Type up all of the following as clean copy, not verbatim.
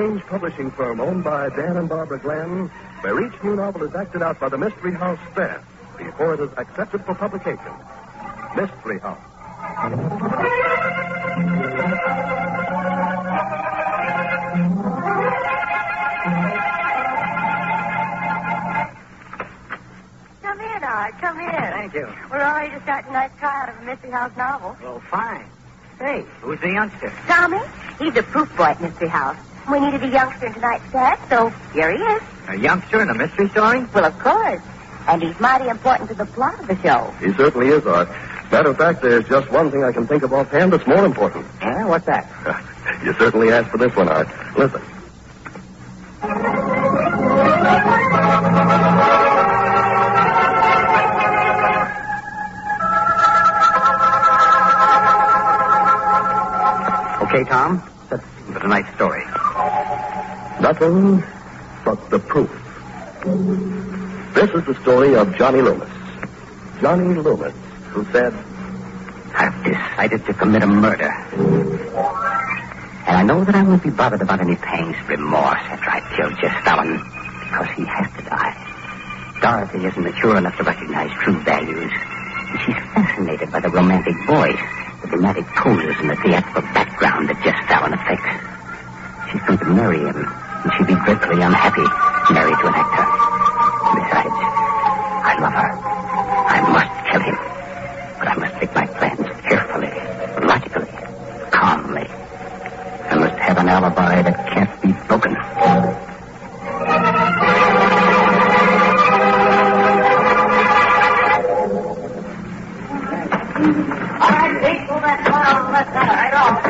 strange publishing firm owned by Dan and Barbara Glenn, where each new novel is acted out by the Mystery House staff before it is accepted for publication. Mystery House. Come in, Art. Come in. Thank you. We're all ready to start tonight's tryout of a Mystery House novel. Well, fine. Hey, who's the youngster? Tommy, he's a proof boy at Mystery House. We needed a youngster in tonight's cast, so here he is. A youngster in a mystery story? Well, of course. And he's mighty important to the plot of the show. He certainly is, Art. Matter of fact, there's just one thing I can think of offhand that's more important. Yeah, what's that? You certainly asked for this one, Art. Listen. Okay, Tom. That's a nice story. Nothing but the proof. This is the story of Johnny Loomis. Johnny Loomis, who said, I've decided to commit a murder. And I know that I won't be bothered about any pangs of remorse after I kill Jess Fallon, because he has to die. Dorothy isn't mature enough to recognize true values. And she's fascinated by the romantic voice, the dramatic poses, and the theatrical background that Jess Fallon affects. She's going to marry him, and she'd be dreadfully unhappy married to an actor. Besides, I love her. I must kill him. But I must make my plans carefully, logically, calmly. I must have an alibi that can't be broken. All right, Pete, pull that car on the left side. Right off.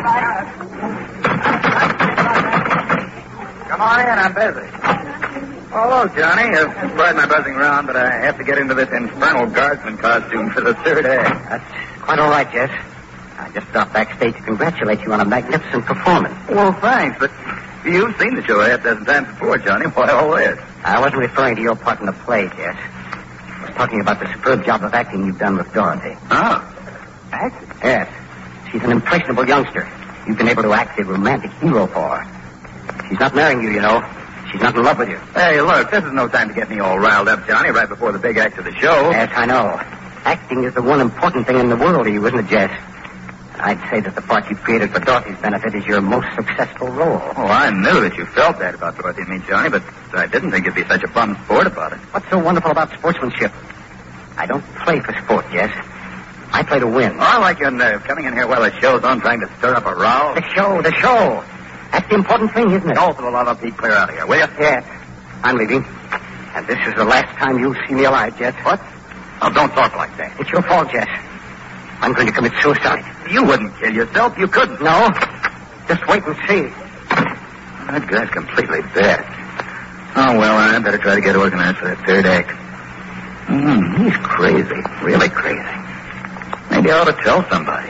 Come on in, I'm busy. Oh, hello, Johnny. I've tried my buzzing around, but I have to get into this infernal guardsman costume for the third act. That's quite all right, Jess. I just stopped backstage to congratulate you on a magnificent performance. Well, thanks, but you've seen the show a half dozen times before, Johnny. Why all this? I wasn't referring to your part in the play, Jess. I was talking about the superb job of acting you've done with Dorothy. Oh. Acting? Yes. She's an impressionable youngster. You've been able to act the romantic hero for her. She's not marrying you, you know. She's not in love with you. Hey, look, this is no time to get me all riled up, Johnny, right before the big act of the show. Yes, I know. Acting is the one important thing in the world to you, isn't it, Jess? I'd say that the part you created for Dorothy's benefit is your most successful role. Oh, I knew that you felt that about Dorothy and me, Johnny, but I didn't think you'd be such a bum sport about it. What's so wonderful about sportsmanship? I don't play for sport, Jess. I play to win. Oh, I like your nerve, coming in here while the show's on, trying to stir up a row. The show. That's the important thing, isn't it? Oh, for the love of Pete, clear out of here, will you? Yes. I'm leaving. And this is the last time you'll see me alive, Jess. What? Oh, don't talk like that. It's your fault, Jess. I'm going to commit suicide. You wouldn't kill yourself. You couldn't. No. Just wait and see. That guy's completely dead. Oh, well, I better try to get organized for that third act. He's crazy. Really crazy. Maybe I ought to tell somebody.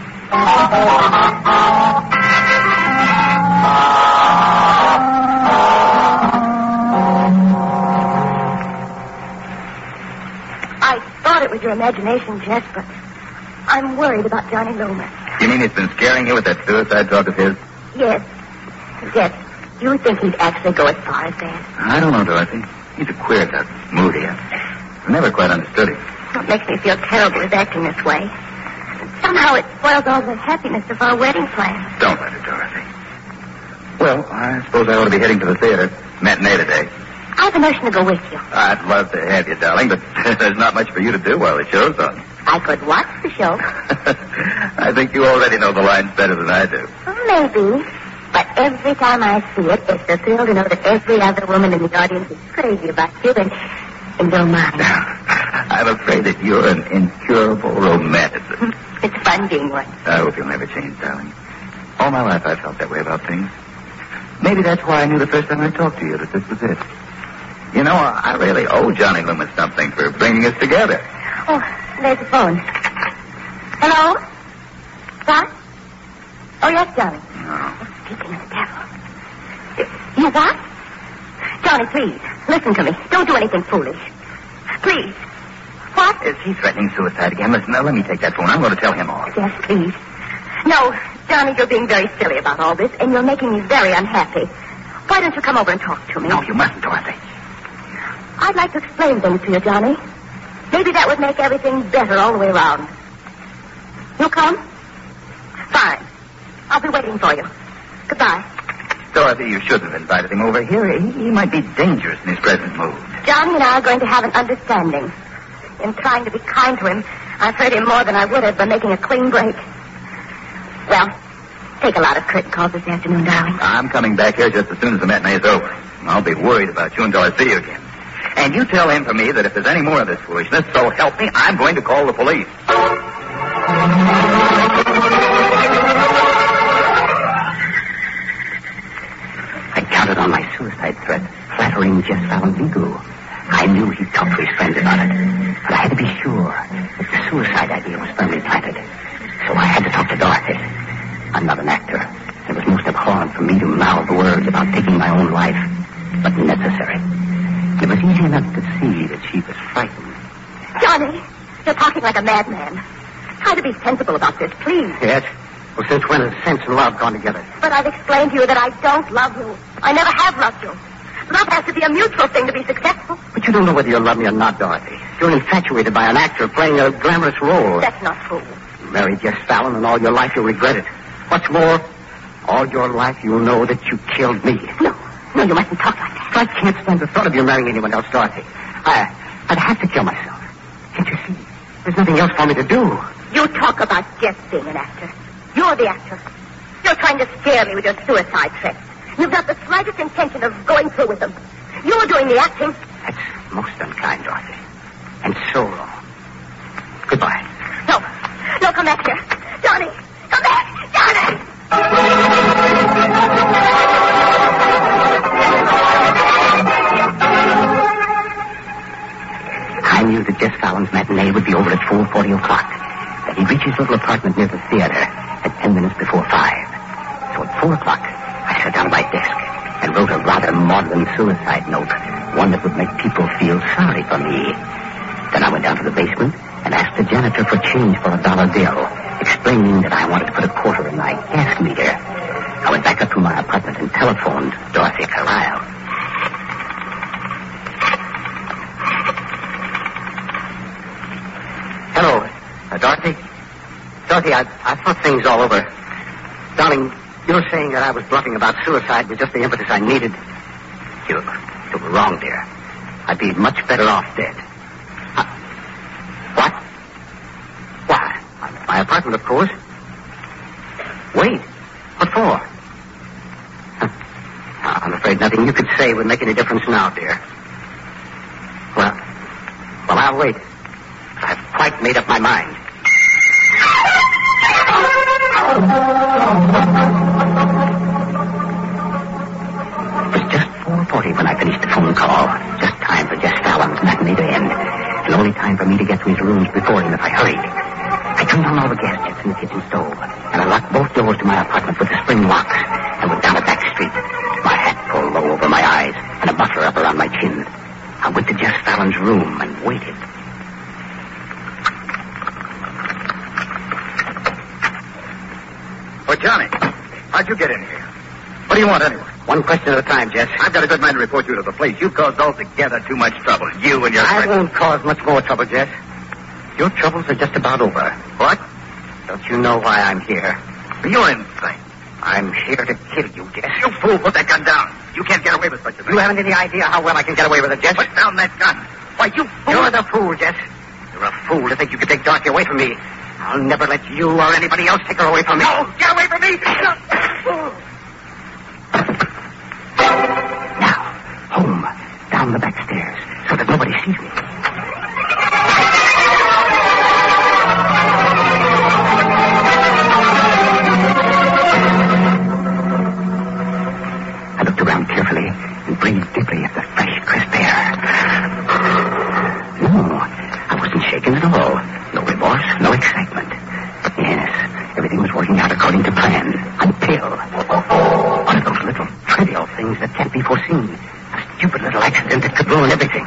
I thought it was your imagination, Jess, but I'm worried about Johnny Loomis. You mean he's been scaring you with that suicide talk of his? Yes. Jess, do you think he'd actually go as far as that? I don't know, Dorothy. He's a queer type. Moody. I never quite understood him. What makes me feel terrible is acting this way. Somehow it spoils all the happiness of our wedding plans. Don't let it, Dorothy. Well, I suppose I ought to be heading to the theater. Matinee today. I have a notion to go with you. I'd love to have you, darling, but there's not much for you to do while the show's on. I could watch the show. I think you already know the lines better than I do. Maybe. But every time I see it, it's a thrill to know that every other woman in the audience is crazy about you and don't mind. I'm afraid that you're an incurable romanticist. It's fun being one. I hope you'll never change, darling. All my life I've felt that way about things. Maybe that's why I knew the first time I talked to you that this was it. You know, I really owe Johnny Loomis something for bringing us together. Oh, there's the phone. Hello? What? Oh, yes, Johnny. No. Speaking of the devil. You what? Johnny, please, listen to me. Don't do anything foolish. Please. What? Is he threatening suicide again? Listen, now, let me take that phone. I'm going to tell him all. Yes, please. No, Johnny, you're being very silly about all this, and you're making me very unhappy. Why don't you come over and talk to me? No, you mustn't, Dorothy. I'd like to explain things to you, Johnny. Maybe that would make everything better all the way around. You come? Fine. I'll be waiting for you. Goodbye. Dorothy, you shouldn't have invited him over here. He might be dangerous in his present mood. Johnny and I are going to have an understanding. In trying to be kind to him, I've hurt him more than I would have by making a clean break. Well, take a lot of curtain calls this afternoon, darling. I'm coming back here just as soon as the matinee is over. I'll be worried about you until I see you again. And you tell him for me that if there's any more of this foolishness, so help me, I'm going to call the police. I counted on my suicide threat, flattering Jess Valenvigo. I knew he'd talk to his friends about it, but I had to be sure that the suicide idea was firmly planted. So I had to talk to Dorothy. I'm not an actor. It was most abhorrent for me to mouth words about taking my own life, but necessary. It was easy enough to see that she was frightened. Johnny, you're talking like a madman. Try to be sensible about this, please. Yes? Well, since when has sense and love gone together? But I've explained to you that I don't love you. I never have loved you. Love has to be a mutual thing to be successful. But you don't know whether you love me or not, Dorothy. You're infatuated by an actor playing a glamorous role. That's not true. You married Jess Fallon, and all your life you'll regret it. What's more, all your life you'll know that you killed me. No, you mustn't talk like that. I can't stand the thought of you marrying anyone else, Dorothy. I'd have to kill myself. Can't you see? There's nothing else for me to do. You talk about Jess being an actor. You're the actor. You're trying to scare me with your suicide threats. You've not the slightest intention of going through with them. You're doing the acting. That's most unkind, Dorothy. And so wrong. Goodbye. No, come back here. Johnny, come back. Johnny! I knew that Jess Fallon's matinee would be over at 4:40 o'clock. That he'd reach his little apartment near the theater at 10 minutes before 5. So at 4 o'clock, I sat down at my desk and wrote a rather maudlin suicide note, one that would make people feel sorry for me. Then I went down to the basement and asked the janitor for change for a dollar bill, explaining that I wanted to put a quarter in my gas meter. I went back up to my apartment and telephoned Dorothy Carlyle. Hello, Dorothy? Dorothy, I thought things all over. Darling, you're saying that I was bluffing about suicide was just the impetus I needed. You were wrong, dear. I'd be much better off dead. What? Why? I'm at my apartment, of course. Wait. What for? I'm afraid nothing you could say would make any difference now, dear. Well, I'll wait. I've quite made up my mind. It was just 4:40 when I finished the phone call. Just time for Jess Fallon's matinee to end. And only time for me to get to his rooms before him if I hurried. I turned on all the gas jets in the kitchen stove, and I locked both doors to my apartment with the spring locks, and went down a back street, my hat pulled low over my eyes, and a muffler up around my chin. I went to Jess Fallon's room and waited. Well, Johnny, how'd you get in here? What do you want, anyway? One question at a time, Jess. I've got a good mind to report you to the police. You've caused altogether too much trouble. You and your I friends. won't cause much more trouble, Jess. Your troubles are just about over. What? Don't you know why I'm here? You're insane. I'm here to kill you, Jess. You fool, put that gun down. You can't get away with such a thing. You haven't any idea how well I can get away with it, Jess. Put down that gun. Why, you fool. You're the fool, Jess. You're a fool to think you can take Dorothy away from me. I'll never let you or anybody else take her away from me. No, get away from me. Now, home, down the back stairs, so that nobody sees me. I looked around carefully and breathed deeply at the fresh, crisp air. No, I wasn't shaken at all. No remorse, no excitement. Yes, everything was working out according to plan. Until one of those little trivial things that can't be foreseen. A stupid little accident that could ruin everything.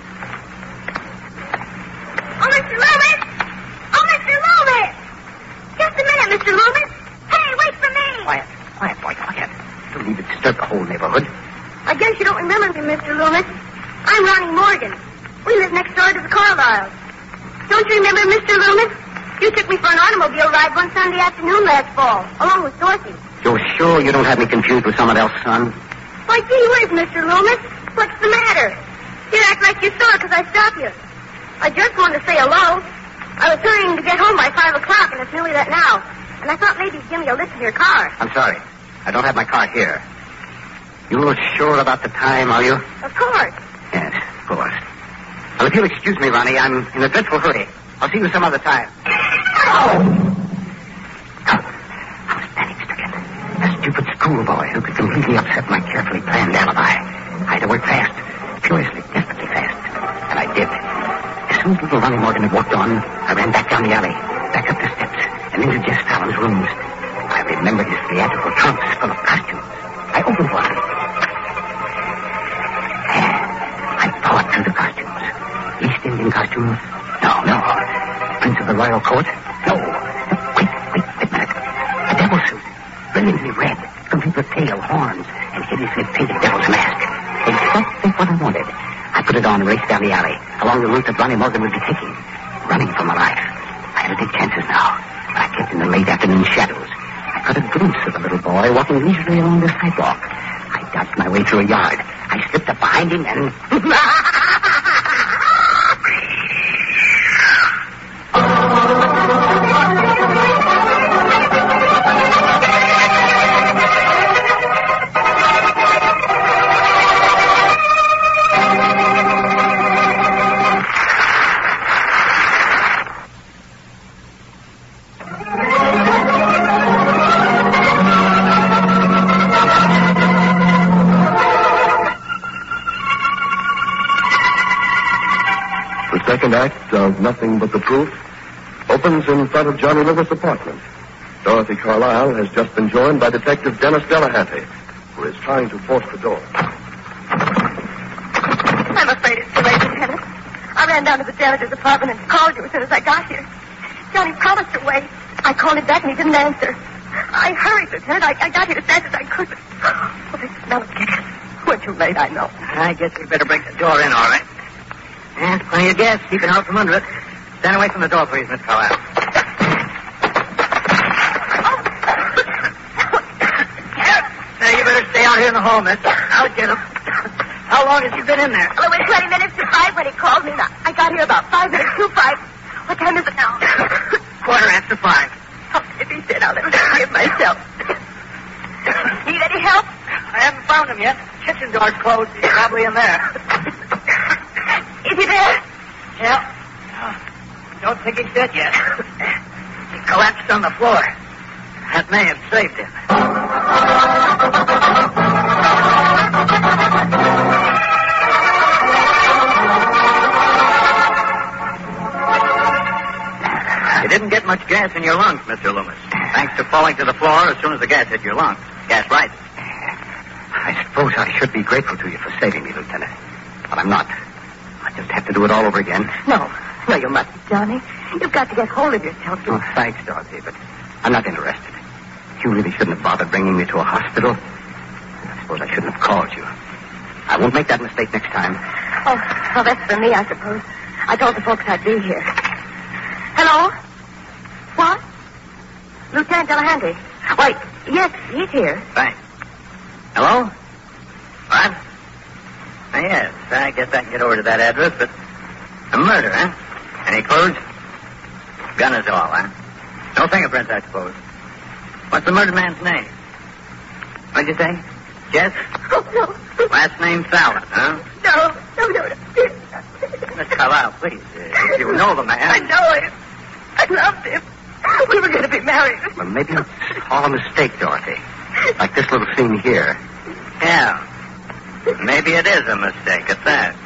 Oh, Mr. Loomis! Oh, Mr. Loomis! Just a minute, Mr. Loomis. Hey, wait for me! Quiet, boy, quiet. Don't need to disturb the whole neighborhood. I guess you don't remember me, Mr. Loomis. I'm Ronnie Morgan. We live next door to the Carlyles. Don't you remember, Mr. Loomis? You took me for an automobile ride one Sunday afternoon last fall, along with Dorothy. You're sure you don't have me confused with someone else, son? Why, gee whiz, Mr. Loomis. What's the matter? You act like you saw it because I stopped you. I just wanted to say hello. I was hurrying to get home by 5 o'clock, and it's nearly that now. And I thought maybe you'd give me a lift to your car. I'm sorry. I don't have my car here. You're sure about the time, are you? Of course. Yes, of course. Well, if you'll excuse me, Ronnie, I'm in a dreadful hurry. I'll see you some other time. I was panic-stricken. A stupid schoolboy who could completely upset my carefully planned alibi. I had to work fast, furiously, desperately fast. And I did. As soon as little Ronnie Morgan had walked on, I ran back down the alley, back up the steps, and into Jess Fallon's rooms. I remembered his theatrical trunks full of costumes. I opened one. I pawed through the costumes. East Indian costume? No. Prince of the Royal Court? No. Wait a minute. A devil suit. Brilliantly red, complete with tail, horns, and hideously painted devil's mask. Exactly what I wanted. I put it on and raced down the alley, along the route that Ronnie Morgan would be taking, running for my life. I had to take chances now, but I kept in the late afternoon shadows. I caught a glimpse of the little boy walking leisurely along the sidewalk. I dodged my way through a yard. I slipped up behind him and... The second act of Nothing But the Truth opens in front of Johnny Loomis' apartment. Dorothy Carlyle has just been joined by Detective Dennis Delahanty, who is trying to force the door. I'm afraid it's too late, Lieutenant. I ran down to the janitor's apartment and called you as soon as I got here. Johnny promised to wait. I called him back and he didn't answer. I hurried, Lieutenant. I got here as fast as I could. Oh, they smell of chicken. We're too late, I know. I guess we better break the door in, all right. And plenty of gas. Keep it out from under it. Stand away from the door, please, Miss Carlyle. Now, you better stay out here in the hall, miss. I'll get him. How long has he been in there? Well, it was 20 minutes to 5 when he called me. Now, I got here about 5 minutes to 5. What time is it now? 5:15. Oh, if he's dead, I'll never forgive myself. Need any help? I haven't found him yet. Kitchen door's closed. He's probably in there. Is he there? Yeah. Don't think he's dead yet. He collapsed on the floor. That may have saved him. You didn't get much gas in your lungs, Mr. Loomis. Thanks to falling to the floor as soon as the gas hit your lungs. Gas right. I suppose I should be grateful to you for saving me, Lieutenant. But I'm not. I just have to do it all over again. No, you mustn't, Johnny. You've got to get hold of yourself. Oh, thanks, Dorothy, but I'm not interested. You really shouldn't have bothered bringing me to a hospital. I suppose I shouldn't have called you. I won't make that mistake next time. Oh, well, that's for me, I suppose. I told the folks I'd be here. Hello? What? Lieutenant Delahanty. Wait, yes, he's here. Thanks. Hello? What? Yes, I guess I can get over to that address, but a murder, huh? Any clues? Gun is all, huh? No fingerprints, I suppose. What's the murdered man's name? What'd you say? Jess? Oh, no. Last name Fallon, huh? No. Miss Carlyle, please. If you know the man. I know him. I loved him. We were going to be married. Well, maybe it's all a mistake, Dorothy. Like this little scene here. Yeah. Maybe it is a mistake at that.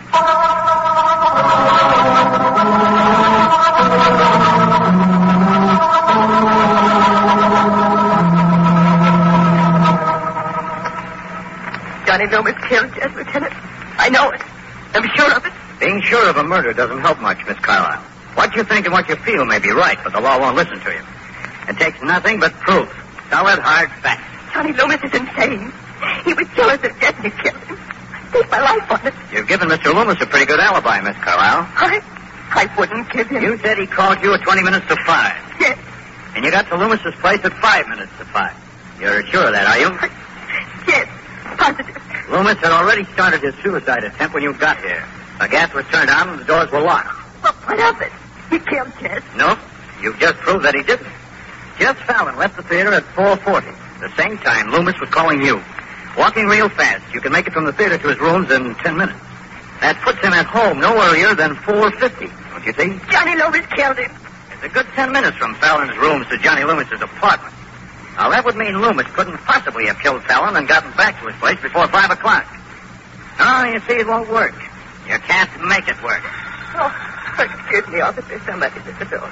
Johnny Loomis killed Jess, Lieutenant. I know it. I'm sure of it. Being sure of a murder doesn't help much, Miss Carlyle. What you think and what you feel may be right, but the law won't listen to you. It takes nothing but proof. Solid, hard facts. Johnny Loomis is insane. He was jealous of Jess and he killed him. stake my life on it. You've given Mr. Loomis a pretty good alibi, Miss Carlisle. I wouldn't give him. You said he called you at 20 minutes to 5. Yes. And you got to Loomis's place at 5 minutes to 5. You're sure of that, are you? Yes, positive. Loomis had already started his suicide attempt when you got here. The gas was turned on and the doors were locked. But what of it? He killed Jess. No, you've just proved that he didn't. Jess Fallon left the theater at 4:40. The same time Loomis was calling you. Walking real fast, you can make it from the theater to his rooms in 10 minutes. That puts him at home no earlier than 4:50, don't you see? Johnny Loomis killed him. It's a good 10 minutes from Fallon's rooms to Johnny Loomis's apartment. Now, that would mean Loomis couldn't possibly have killed Fallon and gotten back to his place before 5 o'clock. Oh, you see, it won't work. You can't make it work. Oh, excuse me, officer. Somebody's at the door.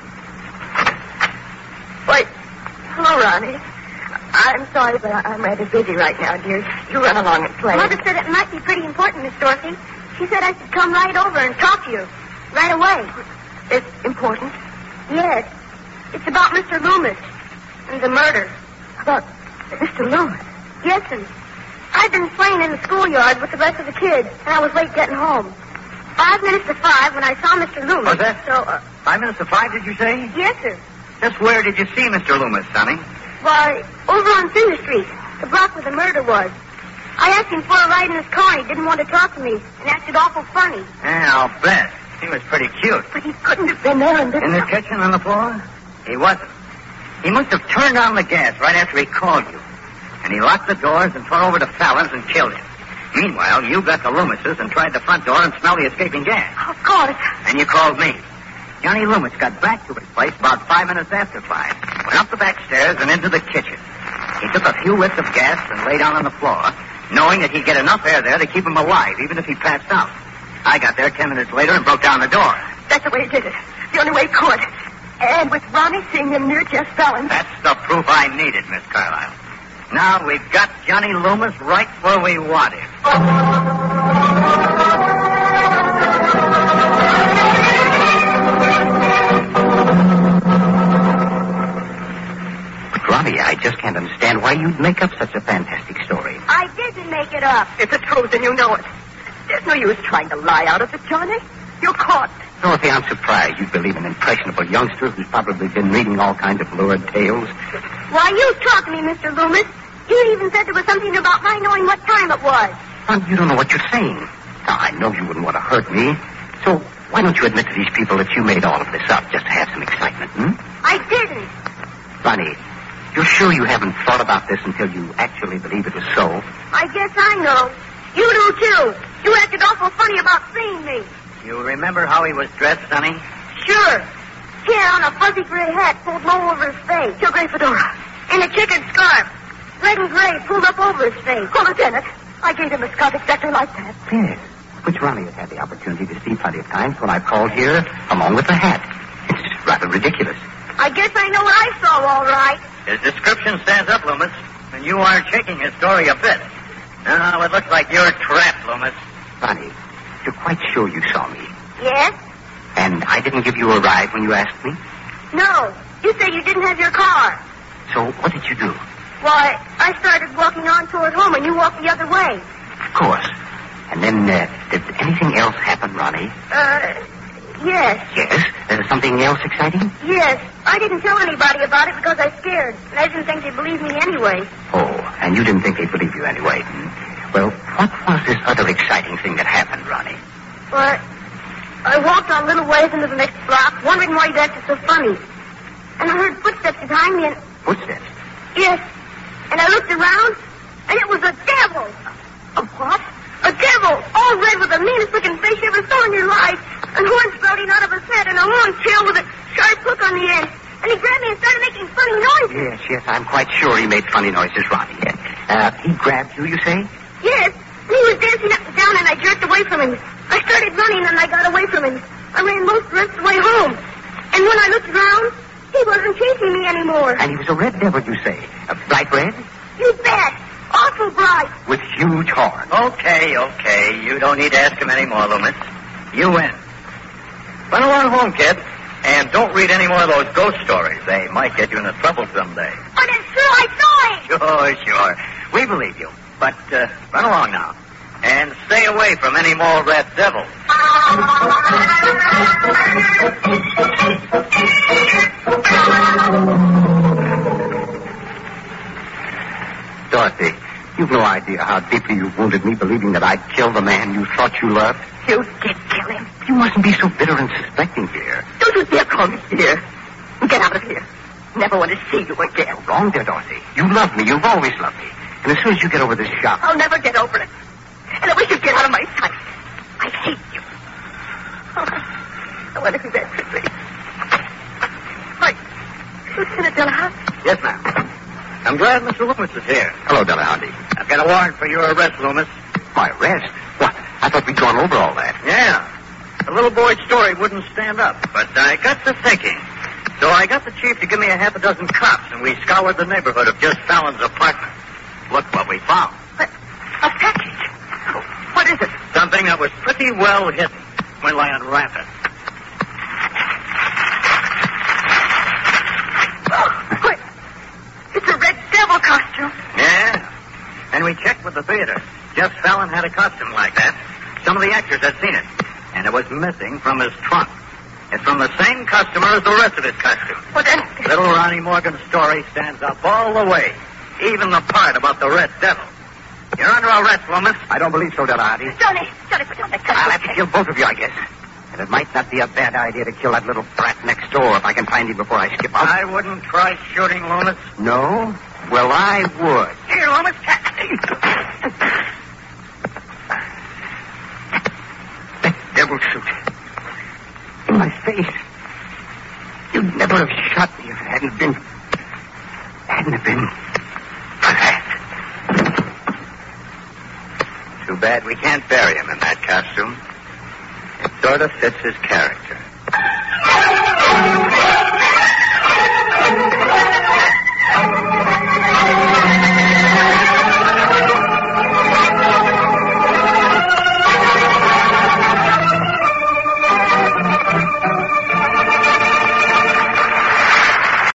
Wait. Hello, Ronnie. I'm sorry, but I'm rather busy right now, dear. You run along and play. Mother said it might be pretty important, Miss Dorothy. She said I should come right over and talk to you. Right away. It's important? Yes. It's about Mr. Loomis and the murder. About Mr. Loomis? Yes, and I'd been playing in the schoolyard with the rest of the kids, and I was late getting home. 5 minutes to 5 when I saw Mr. Loomis. Was that so? 5 minutes to 5, did you say? Yes, sir. Just where did you see Mr. Loomis, Sonny? Why, over on Cedar Street, the block where the murder was. I asked him for a ride in his car, and he didn't want to talk to me, and acted awful funny. Yeah, I'll bet. He was pretty cute. But he couldn't have been there in the kitchen on the floor? He wasn't. He must have turned on the gas right after he called you. And he locked the doors and tore over to Fallon's and killed him. Meanwhile, you got to Loomis's and tried the front door and smelled the escaping gas. Of course. And you called me. Johnny Loomis got back to his place about 5 minutes after 5. Went up the back stairs and into the kitchen. He took a few whiffs of gas and lay down on the floor, knowing that he'd get enough air there to keep him alive, even if he passed out. I got there 10 minutes later and broke down the door. That's the way he did it. The only way he could. And with Ronnie seeing him near Jess Fallon. That's the proof I needed, Miss Carlisle. Now we've got Johnny Loomis right where we want him. But, Ronnie, I just can't understand why you'd make up such a fantastic story. I didn't make it up. If it's true, then you know it. There's no use trying to lie out of it, Johnny. You're caught. Dorothy, I'm surprised you'd believe an impressionable youngster who's probably been reading all kinds of lurid tales. Why, you talked to me, Mr. Loomis. You even said there was something about my knowing what time it was. You don't know what you're saying. Now, I know you wouldn't want to hurt me. So why don't you admit to these people that you made all of this up just to have some excitement, I didn't. Ronnie, you're sure you haven't thought about this until you actually believe it was so? I guess I know. You do, too. You acted awful funny about seeing me. You remember how he was dressed, Sonny? Sure. Hair on a fuzzy gray hat pulled low over his face. Your gray fedora. And a checkered scarf. Red and gray pulled up over his face. Oh, Lieutenant, I gave him a scarf exactly like that. Yes, which Ronnie has had the opportunity to see plenty of times when I called here along with the hat. It's rather ridiculous. I guess I know what I saw, all right. His description stands up, Loomis, and you aren't shaking his story a bit. Now, it looks like you're trapped, Loomis. Ronnie, you're quite sure you saw me? Yes? And I didn't give you a ride when you asked me? No. You said you didn't have your car. So what did you do? Why, I started walking on toward home and you walked the other way. Of course. And then, did anything else happen, Ronnie? Yes. Yes? Something else exciting? Yes. I didn't tell anybody about it because I scared. And I didn't think they'd believe me anyway. Oh, and you didn't think they'd believe you anyway. Well, what was this other exciting thing that happened, Ronnie? Well, I walked on a little ways into the next block, wondering why he'd acted so funny. And I heard footsteps behind me and... Footsteps? Yes. And I looked around, and it was a devil. A what? A devil, all red with the meanest looking face you ever saw in your life. And horns sprouting out of his head and a long tail with a sharp hook on the end. And he grabbed me and started making funny noises. Yes, I'm quite sure he made funny noises, Ronnie. He grabbed you, you say? Yes. And he was dancing up and down, and I jerked away from him. I started running, and I got away from him. I ran most of the rest of the way home. And when I looked around, he wasn't chasing me anymore. And he was a red devil, you say? Bright red? You bet. Awful bright. With huge horns. Okay. You don't need to ask him any more, Loomis. You win. Run along home, kid. And don't read any more of those ghost stories. They might get you into trouble someday. But it's true, I saw him. Sure. We believe you. But run along now. And stay away from any more red devils. Dorothy, you've no idea how deeply you've wounded me believing that I'd kill the man you thought you loved. You did kill him. You mustn't be so bitter and suspecting, dear. Don't you dare call me dear. Get out of here. Never want to see you again. You're wrong, dear Dorothy. You love me. You've always loved me. And as soon as you get over this shock... I'll never get over it. And I wish you'd get out of my sight. I hate you. Oh, I wonder who that could be. Hi, Lieutenant Delahanty. Yes, ma'am. I'm glad Mr. Loomis is here. Hello, Delahanty. I've got a warrant for your arrest, Loomis. My arrest? What? I thought we'd gone over all that. Yeah. The little boy's story wouldn't stand up, but I got to thinking. So I got the chief to give me a half a dozen cops, and we scoured the neighborhood of just Fallon's apartment. Look what we found. But a package. What is it? Something that was pretty well hidden when I unwrap it. Oh, wait. It's a Red Devil costume. Yeah. And we checked with the theater. Jeff Fallon had a costume like that. Some of the actors had seen it. And it was missing from his trunk. It's from the same customer as the rest of his costume. Well, then... Little Ronnie Morgan's story stands up all the way. Even the part about the Red Devil. You're under arrest, Loomis. I don't believe so, Delahanty. Johnny, put down that gun. I'll have to kill both of you, I guess. And it might not be a bad idea to kill that little brat next door if I can find him before I skip out. I wouldn't try shooting, Loomis. No? Well, I would. Here, Loomis. That devil suit. In my face. You'd never have shot me if it hadn't been for that. Too bad we can't bury him in that costume. It sort of fits his character.